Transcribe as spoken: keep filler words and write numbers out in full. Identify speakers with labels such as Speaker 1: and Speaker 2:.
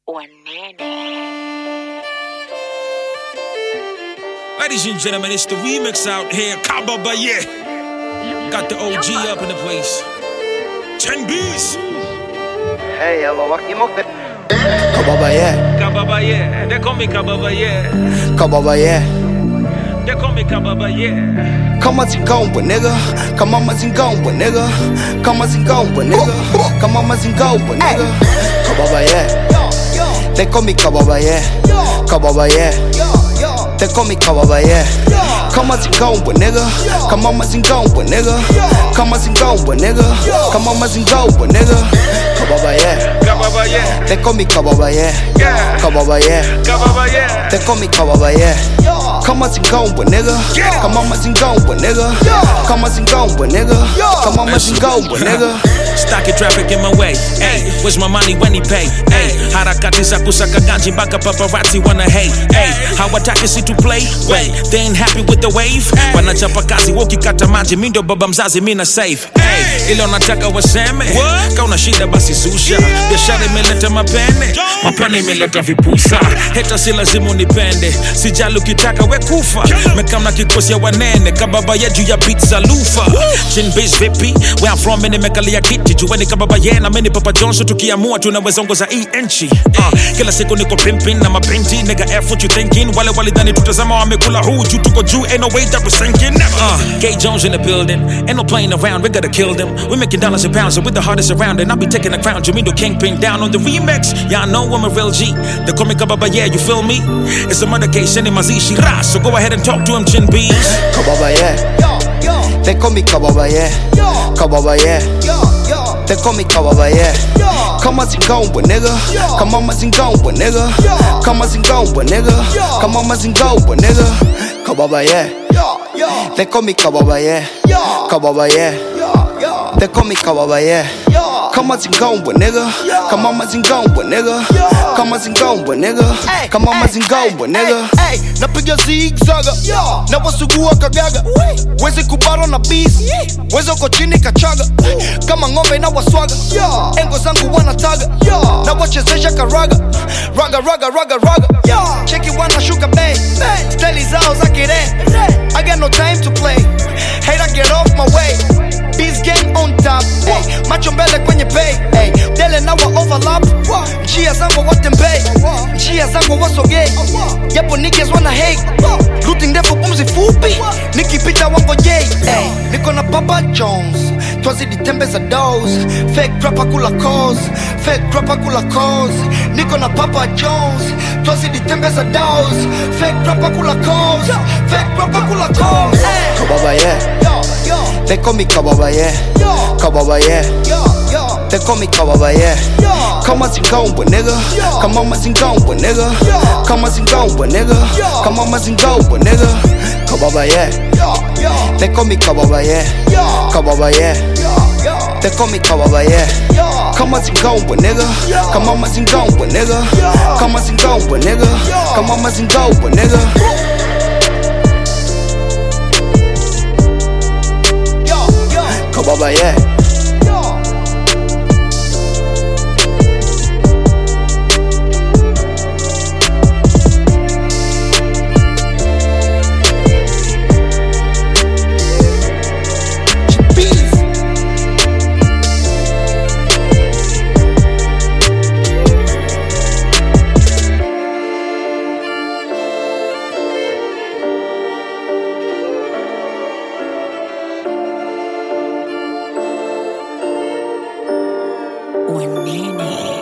Speaker 1: Ladies and gentlemen, it's the remix out here. Kababaye. Got the O G up in the place. ten B's.
Speaker 2: Hey, hello, wakimote. Kababaye.
Speaker 1: Kababaye. They call me Kababaye.
Speaker 2: Kababaye.
Speaker 1: They call me Kababaye.
Speaker 2: Come on, Zingomba, nigga. Come on, Zingomba, nigga. Come on, Zingomba, nigga. Come on, Zingomba, nigga. Kababaye. They call me Kababaye. Kababaye. They call me Kababaye. Come on, Zingomba, nigga. Come on, Zingomba, nigga. Come on, Zingomba, nigga. Come on, Zingomba, nigga. Kababaye.
Speaker 1: Kababaye.
Speaker 2: They call me Kababaye.
Speaker 1: Yeah.
Speaker 2: Kababaye.
Speaker 1: Kababaye.
Speaker 2: They call me Kababaye. Come on, Zingomba, nigga. Come on, Zingomba, nigga. Come on, Zingomba, nigga. Come on, Zingomba, nigga.
Speaker 1: Stocky traffic in my way. Hey, where's my money when he pay? Hey, harakati za kusaka ganji mpaka paparazzi wanna hate. Hey, hawataki si to play. Wait, they ain't happy with the wave. Wanachapa kazi wakikata maji, mimi ndo baba mzazi, mimi na safe. Hey, ile unataka waseme. Kauna shida basi susha. Biashara imeleta mapene, mapene imeleta vipusa. Heta si lazima unipende, sijali ukitaka we kufa. Mekamna kikosi ya wanene, Kababaye juu ya beat za lufa. Chin base vipi, where I'm from nimekalia kiti. Juweni Kababaye na mimi Papa Johnson, tukiamua tunaweza ongoza hii nchi. uh, Kila siku niko pimpin na mapinti. Nigga F what you thinking, wale walidhani tutazama wamekula huu. Juu tuko juu, ain't no way that we're sinking. uh, K Jones in the building, ain't no playing around, we gotta kill them. We making dollars and pounds and with the hardest around. And I'll be taking the crown, Jamindo Kingpin down on the remix. Y'all know I'm a real G, they call me Kababaye, you feel me? It's a murder case, sending Mazishi Ra. So go ahead and talk to him, Chin B's.
Speaker 2: Kababaye. They call me Kababaye. Kababaye. They call me Kababaye. Come on, Zingomba, nigga. Come on, Zingomba, nigga. Come on, Zingomba, nigga. Come on, Zingomba, nigga. Kababaye. They call me Kababaye. Kababaye. They call me Kababaye. Come on, Zingomba, nigga. Come on, Zingomba, nigga. Come on, Zingomba, nigga. Come on, Zingomba, nigga.
Speaker 3: Hey, napiga zigzaga na wasugua kagaga. Wezi kubaro na bees, wezi uko chini kachaga. Kama ngombe na waswaga, engo zangu wanataga. Na wachezesha karaga, raga raga raga raga. Cheki wanashuka bay, steli zao za kire. I got no time to play, hater get off my way. Bees gang on top, hey. Macho mbele kwenye pay, hey. Dele na wa overlap, njia zangu watembei, njia zangu wasogei. Yapo niggas wanna hate, looting ndefu pumzi fupi, nikipita wango yay, hey. Niko na Papa Jones, twazidi tembe za dose. Fake rapper kula cause, fake rapper kula cause. Niko na Papa Jones, twazidi tembe za dose. Fake rapper kula cause, fake rapper kula cause, hey.
Speaker 2: Kababaye. They call me Kababaye. Kababaye. They call me Kababaye. Come on, Zingomba, nigga. Come on, Zingomba, nigga. Come on, Zingomba, nigga. Come on, Zingomba, nigga. Kababaye. They call me Kababaye. Kababaye. They call me Kababaye. Come on, Zingomba, nigga. Come on, Zingomba, nigga. Come on, Zingomba, nigga. Come on, Zingomba, nigga. Kababaye.
Speaker 4: One minute.